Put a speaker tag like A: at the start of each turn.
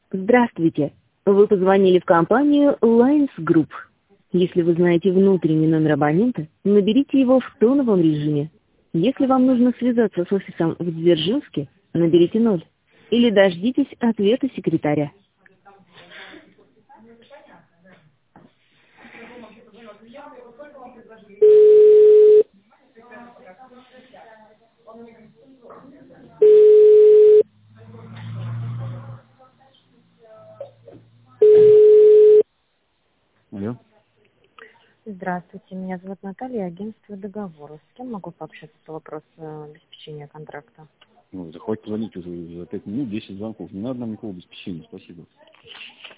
A: Здравствуйте. Вы позвонили в компанию Lines Group. Если вы знаете внутренний номер абонента, наберите его в тоновом режиме. Если вам нужно связаться с офисом в Дзержинске, наберите 0. Или дождитесь ответа секретаря.
B: Алло.
C: Здравствуйте, меня зовут Наталья, агентство договора. С кем могу пообщаться по вопросу обеспечения контракта?
B: Ну, хватит звонить уже за 5 минут, 10 звонков. Не надо нам никакого обеспечения, спасибо.